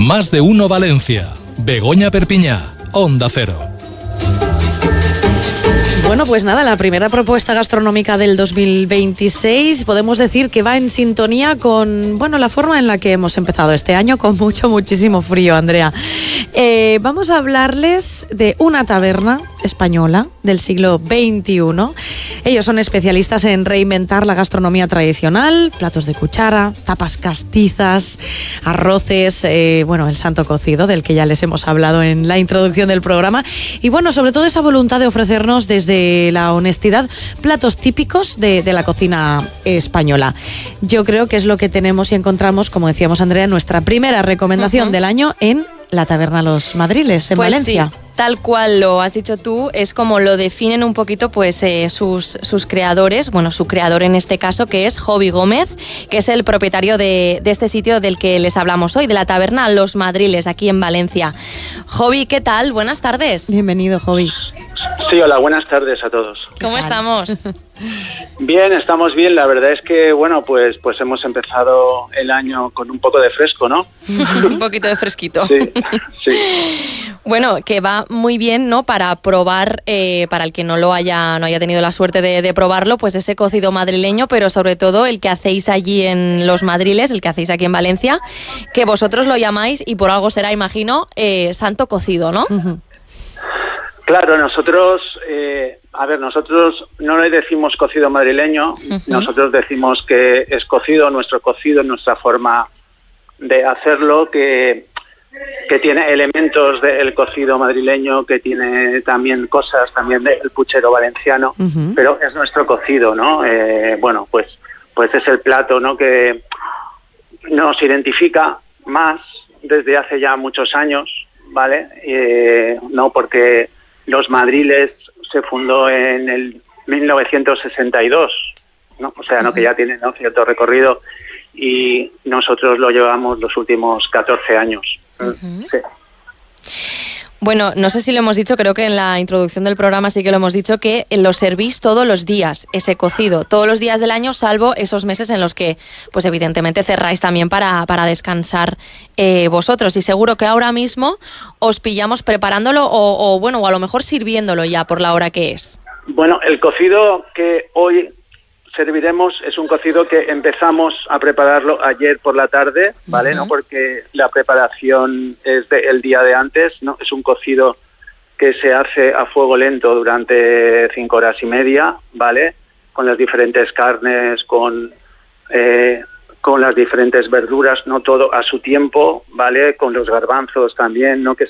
Más de uno Valencia. Begoña Perpiñá, Onda Cero. Bueno, pues nada, la primera propuesta gastronómica del 2026 podemos decir que va en sintonía con, bueno, la forma en la que hemos empezado este año, con muchísimo frío, Andrea. Vamos a hablarles de una taberna española del siglo XXI. Ellos son especialistas en reinventar la gastronomía tradicional, platos de cuchara, tapas castizas, arroces, el santo cocido, del que ya les hemos hablado en la introducción del programa. Y bueno, sobre todo esa voluntad de ofrecernos desde la honestidad platos típicos de la cocina española. Yo creo que es lo que tenemos y encontramos, como decíamos, Andrea, nuestra primera recomendación del año en la Taberna Los Madriles, en Valencia. Sí. Tal cual lo has dicho tú, es como lo definen un poquito pues sus creadores, bueno, su creador en este caso, que es Jovi Gómez, que es el propietario de este sitio del que les hablamos hoy, de la Taberna Los Madriles, aquí en Valencia. Jovi, ¿qué tal? Buenas tardes. Bienvenido, Jovi. Sí, hola, buenas tardes a todos. ¿Cómo estamos? Bien, estamos bien. La verdad es que, bueno, pues hemos empezado el año con un poco de fresco, ¿no? Un poquito de fresquito. Sí, sí. Bueno, que va muy bien, ¿no? Para probar, para el que no haya tenido la suerte de probarlo, pues ese cocido madrileño, pero sobre todo el que hacéis allí en Los Madriles, el que hacéis aquí en Valencia, que vosotros lo llamáis, y por algo será, imagino, santo cocido, ¿no? Uh-huh. Claro, nosotros no le decimos cocido madrileño, nosotros decimos que es cocido, nuestra forma de hacerlo, que tiene elementos del cocido madrileño, que tiene también cosas también del puchero valenciano, pero es nuestro cocido, ¿no? Pues es el plato, ¿no?, que nos identifica más desde hace ya muchos años, ¿vale? No, porque Los Madriles se fundó en el 1962, ¿no? O sea, ¿no?, que ya tiene, ¿no?, cierto recorrido, y nosotros lo llevamos los últimos 14 años. Sí. Bueno, no sé si lo hemos dicho, creo que en la introducción del programa sí que lo hemos dicho, que lo servís todos los días, ese cocido, todos los días del año, salvo esos meses en los que, pues evidentemente, cerráis también para descansar vosotros. Y seguro que ahora mismo os pillamos preparándolo o a lo mejor sirviéndolo ya por la hora que es. Bueno, el cocido que hoy serviremos es un cocido que empezamos a prepararlo ayer por la tarde, ¿vale? No porque la preparación es del día de antes, ¿no? Es un cocido que se hace a fuego lento durante 5 horas y media, ¿vale? Con las diferentes carnes, con las diferentes verduras, no todo a su tiempo, ¿vale? Con los garbanzos también, ¿no?, que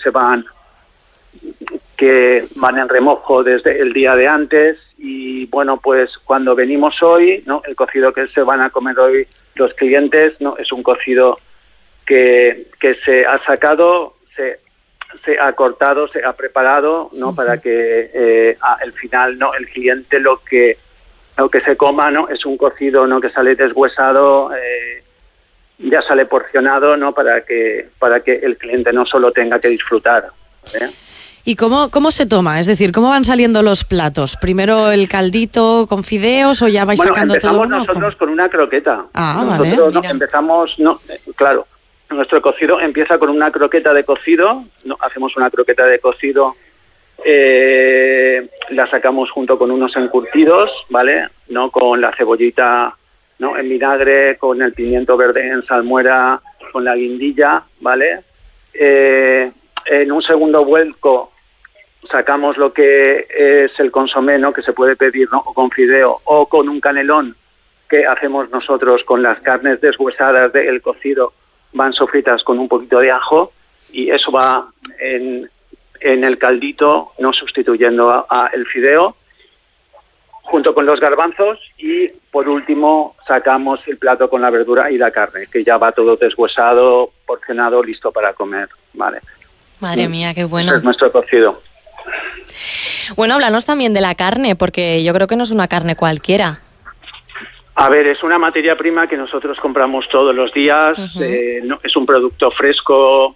van en remojo desde el día de antes. Y bueno, pues cuando venimos hoy, ¿no?, el cocido que se van a comer hoy los clientes, ¿no?, es un cocido que se ha sacado, se ha cortado, se ha preparado, ¿no?, para que al final, ¿no?, el cliente lo que se coma, ¿no?, es un cocido, ¿no?, que sale deshuesado, ya sale porcionado, ¿no?, para que el cliente no solo tenga que disfrutar, ¿eh? ¿Y cómo se toma? Es decir, ¿cómo van saliendo los platos? ¿Primero el caldito con fideos o ya vais sacando todo uno? Empezamos nosotros con una croqueta. Nosotros claro, nuestro cocido empieza con una croqueta de cocido, ¿no? Hacemos una croqueta de cocido, la sacamos junto con unos encurtidos, ¿vale? ¿No? Con la cebollita, ¿no?, en vinagre, con el pimiento verde en salmuera, con la guindilla, ¿vale? En un segundo vuelco sacamos lo que es el consomé, ¿no?, que se puede pedir, ¿no?, o con fideo o con un canelón que hacemos nosotros con las carnes deshuesadas del cocido, van sofritas con un poquito de ajo, y eso va en el caldito, no sustituyendo a el fideo, junto con los garbanzos, y por último sacamos el plato con la verdura y la carne, que ya va todo deshuesado, porcionado, listo para comer, ¿vale? Madre mía, qué bueno. Ese es nuestro cocido. Bueno, háblanos también de la carne, porque yo creo que no es una carne cualquiera. A ver, es una materia prima que nosotros compramos todos los días, es un producto fresco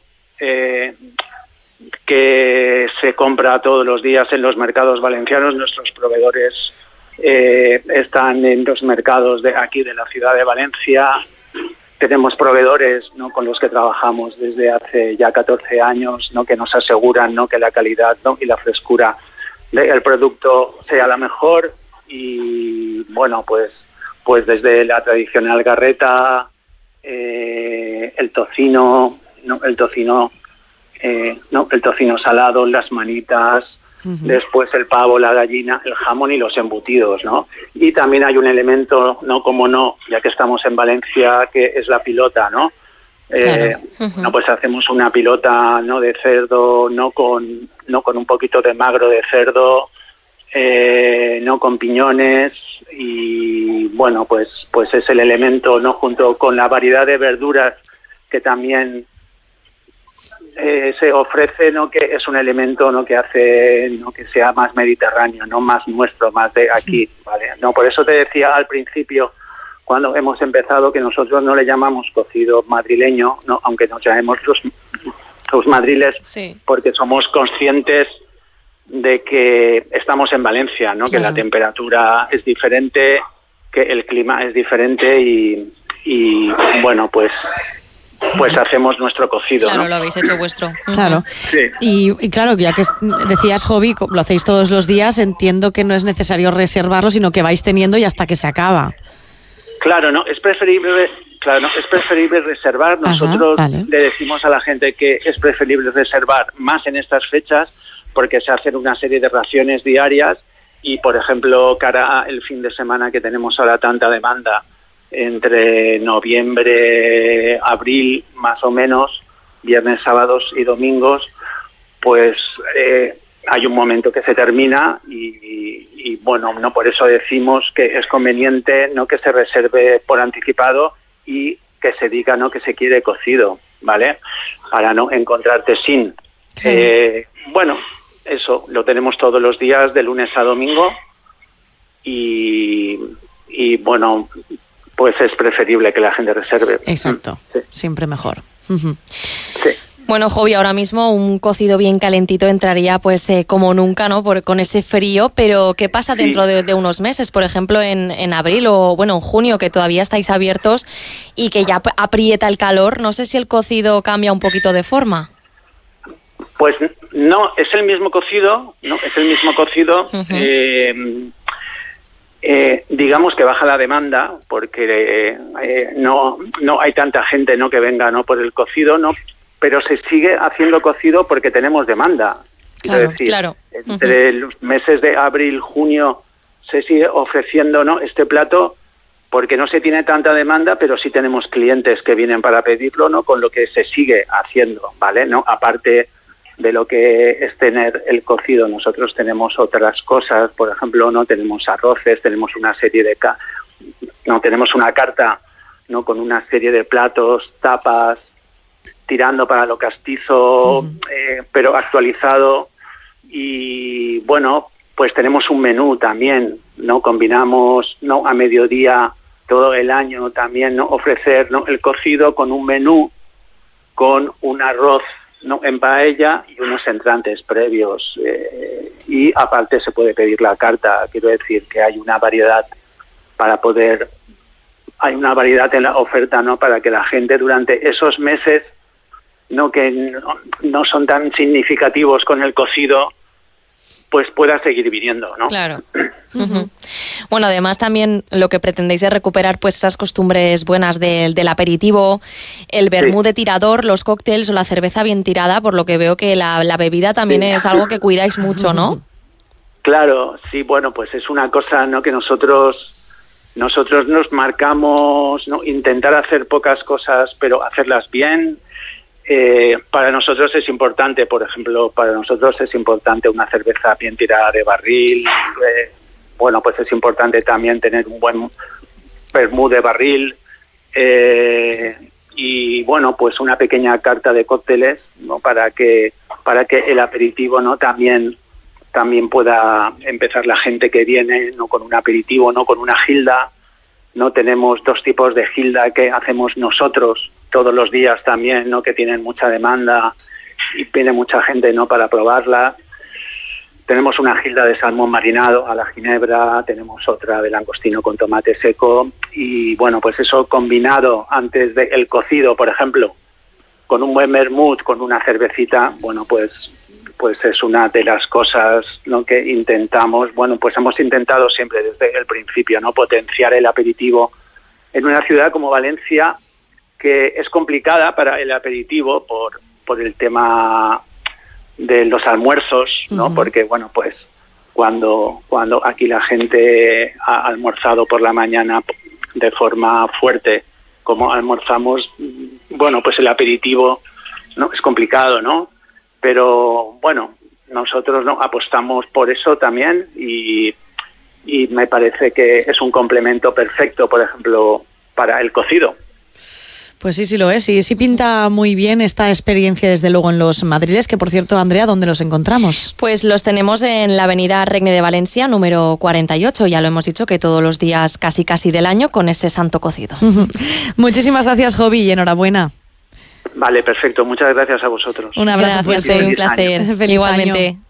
que se compra todos los días en los mercados valencianos. Nuestros proveedores están en los mercados de aquí de la ciudad de Valencia, tenemos proveedores, ¿no?, con los que trabajamos desde hace ya 14 años, ¿no?, que nos aseguran, ¿no?, que la calidad, ¿no?, y la frescura del producto sea la mejor. Y bueno, pues desde la tradicional garreta, el tocino, ¿no?, el tocino salado, las manitas, después el pavo, la gallina, el jamón y los embutidos, ¿no? Y también hay un elemento, no como no, ya que estamos en Valencia, que es la pilota, ¿no? Claro. No, pues hacemos una pilota, ¿no?, de cerdo, no con un poquito de magro de cerdo, no con piñones. Y bueno, pues es el elemento, ¿no?, junto con la variedad de verduras que también se ofrece, ¿no?, que es un elemento, ¿no?, que hace, ¿no?, que sea más mediterráneo, no más nuestro, más de aquí, ¿vale? No, por eso te decía al principio, cuando hemos empezado, que nosotros no le llamamos cocido madrileño, ¿no?, aunque nos llamemos los madriles, Sí. porque somos conscientes de que estamos en Valencia, ¿no? Claro. Que la temperatura es diferente, que el clima es diferente y bueno, pues hacemos nuestro cocido, Claro, ¿no? lo habéis hecho vuestro. Claro. Sí. Y claro, ya que decías hobby, lo hacéis todos los días, entiendo que no es necesario reservarlo, sino que vais teniendo y hasta que se acaba. Claro, no, es preferible reservar. Ajá, Nosotros vale. le decimos a la gente que es preferible reservar más en estas fechas, porque se hacen una serie de raciones diarias y, por ejemplo, cara el fin de semana que tenemos ahora tanta demanda, entre noviembre, abril, más o menos, viernes, sábados y domingos, pues hay un momento que se termina y bueno, no, por eso decimos que es conveniente, no, que se reserve por anticipado y que se diga, no, que se quiere cocido, ¿vale? Para no encontrarte sin. Bueno, eso lo tenemos todos los días de lunes a domingo y bueno, pues es preferible que la gente reserve. Exacto, Sí. siempre mejor. Ujú. Sí. Bueno, Jovi, ahora mismo un cocido bien calentito entraría pues como nunca, ¿no? Con ese frío, pero ¿qué pasa Sí. dentro de unos meses? Por ejemplo, en abril o bueno, en junio, que todavía estáis abiertos y que ya aprieta el calor. No sé si el cocido cambia un poquito de forma. Pues no, es el mismo cocido, ¿no? Es el mismo cocido. Ujú. Digamos que baja la demanda porque no hay tanta gente, ¿no?, que venga, ¿no?, por el cocido, ¿no? Pero se sigue haciendo cocido porque tenemos demanda. Quiero Claro, decir, claro. entre los meses de abril, junio, se sigue ofreciendo, ¿no?, este plato porque no se tiene tanta demanda, pero sí tenemos clientes que vienen para pedirlo, ¿no?, con lo que se sigue haciendo, ¿vale? ¿No? Aparte de lo que es tener el cocido, nosotros tenemos otras cosas, por ejemplo, no tenemos arroces, tenemos una serie de tenemos una carta, no, con una serie de platos, tapas, tirando para lo castizo, pero actualizado. Y bueno, pues tenemos un menú también, no combinamos, no, a mediodía todo el año también, no, ofrecer, no, el cocido con un menú, con un arroz, no, en paella y unos entrantes previos, y aparte se puede pedir la carta. Quiero decir que hay una variedad hay una variedad en la oferta, ¿no?, para que la gente durante esos meses, no, que no son tan significativos con el cocido, pues pueda seguir viniendo, ¿no? Claro. Ujú. Bueno, además también lo que pretendéis es recuperar pues esas costumbres buenas del aperitivo, el vermú de tirador, los cócteles o la cerveza bien tirada, por lo que veo que la bebida también es algo que cuidáis mucho, ¿no? Claro, sí, bueno, pues es una cosa, ¿no?, que nosotros nos marcamos, ¿no?, intentar hacer pocas cosas, pero hacerlas bien. Para nosotros es importante, por ejemplo, una cerveza bien tirada de barril. Bueno, pues es importante también tener un buen vermú de barril. Y bueno, pues una pequeña carta de cócteles, ¿no?, para que el aperitivo, ¿no?, también pueda empezar la gente que viene, no con un aperitivo, no con una gilda. No tenemos dos tipos de gilda que hacemos nosotros todos los días también, ¿no?, que tienen mucha demanda y viene mucha gente, ¿no?, para probarla. tenemos una gilda de salmón marinado a la ginebra, tenemos otra de langostino con tomate seco y bueno, pues eso combinado antes del cocido, por ejemplo, con un buen vermut, con una cervecita, bueno, pues es una de las cosas, ¿no?, que intentamos. Bueno, pues hemos intentado siempre desde el principio, ¿no?, potenciar el aperitivo en una ciudad como Valencia, que es complicada para el aperitivo por el tema de los almuerzos, ¿no? Porque, bueno, pues cuando aquí la gente ha almorzado por la mañana de forma fuerte, como almorzamos, bueno, pues el aperitivo, ¿no?, es complicado, ¿no? Pero, bueno, nosotros no apostamos por eso también y me parece que es un complemento perfecto, por ejemplo, para el cocido. Pues sí lo es, y sí pinta muy bien esta experiencia desde luego en los Madriles, que por cierto, Andrea, ¿dónde los encontramos? Pues los tenemos en la avenida Regne de Valencia, número 48, ya lo hemos dicho, que todos los días casi del año con ese santo cocido. Muchísimas gracias, Jovi, y enhorabuena. Vale, perfecto, muchas gracias a vosotros. Un abrazo fuerte. Un placer. Feliz Igualmente. año.